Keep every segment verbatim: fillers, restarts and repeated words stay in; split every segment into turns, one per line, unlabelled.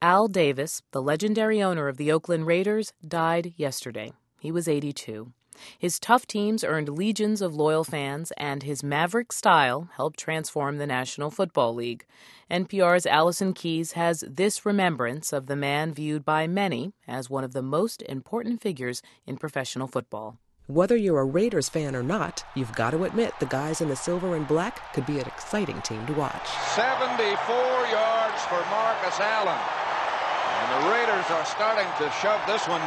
Al Davis, the legendary owner of the Oakland Raiders, died yesterday. He was eighty-two. His tough teams earned legions of loyal fans, and his maverick style helped transform the National Football League. N P R's Allison Keyes has this remembrance of the man viewed by many as one of the most important figures in professional football.
Whether you're a Raiders fan or not, you've got to admit the guys in the silver and black could be an exciting team to watch.
seventy-four yards for Marcus Allen. And the Raiders are starting to shove this one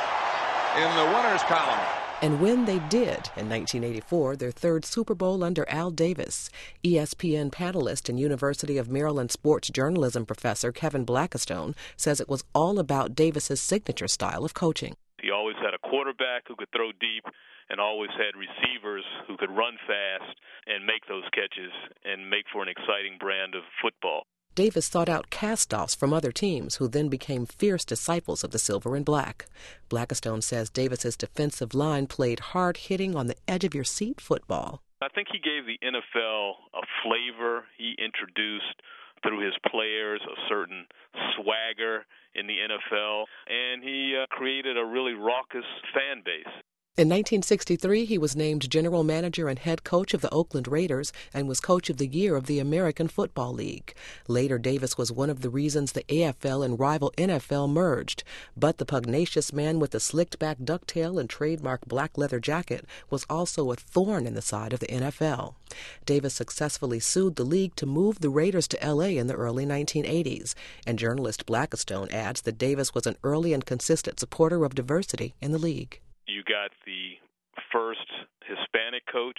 in the winners column.
And when they did, in nineteen eighty-four, their third Super Bowl under Al Davis, E S P N panelist and University of Maryland sports journalism professor Kevin Blackistone says it was all about Davis's signature style of coaching.
He always had a quarterback who could throw deep and always had receivers who could run fast and make those catches and make for an exciting brand of football.
Davis sought out cast-offs from other teams who then became fierce disciples of the silver and black. Blackistone says Davis's defensive line played hard-hitting, on-the-edge-of-your-seat football.
I think he gave the N F L a flavor. He introduced, through his players, a certain swagger in the N F L, and he uh, created a really raucous fan base.
In nineteen sixty-three, he was named general manager and head coach of the Oakland Raiders and was coach of the year of the American Football League. Later, Davis was one of the reasons the A F L and rival N F L merged. But the pugnacious man with the slicked-back ducktail and trademark black leather jacket was also a thorn in the side of the N F L. Davis successfully sued the league to move the Raiders to L A in the early nineteen eighties, and journalist Blackistone adds that Davis was an early and consistent supporter of diversity in the league.
You got the first Hispanic coach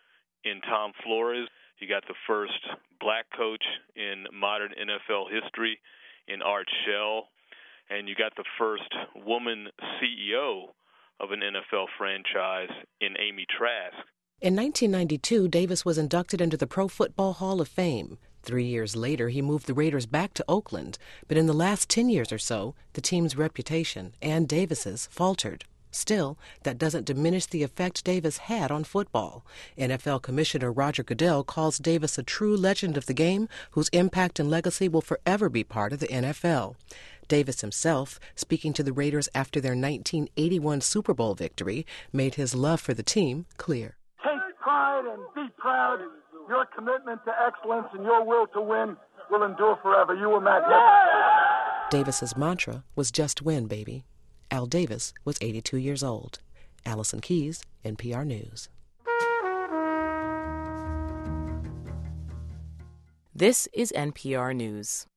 in Tom Flores. You got the first black coach in modern N F L history in Art Shell. And you got the first woman C E O of an N F L franchise in Amy Trask.
In nineteen ninety-two, Davis was inducted into the Pro Football Hall of Fame. Three years later, he moved the Raiders back to Oakland. But in the last ten years or so, the team's reputation, and Davis's, faltered. Still, that doesn't diminish the effect Davis had on football. N F L Commissioner Roger Goodell calls Davis a true legend of the game whose impact and legacy will forever be part of the N F L. Davis himself, speaking to the Raiders after their nineteen eighty-one Super Bowl victory, made his love for the team clear.
Take pride and be proud. Your commitment to excellence and your will to win will endure forever. You were magnificent.
Davis's mantra was just win, baby. Al Davis was eighty-two years old. Allison Keyes, N P R News.
This is N P R News.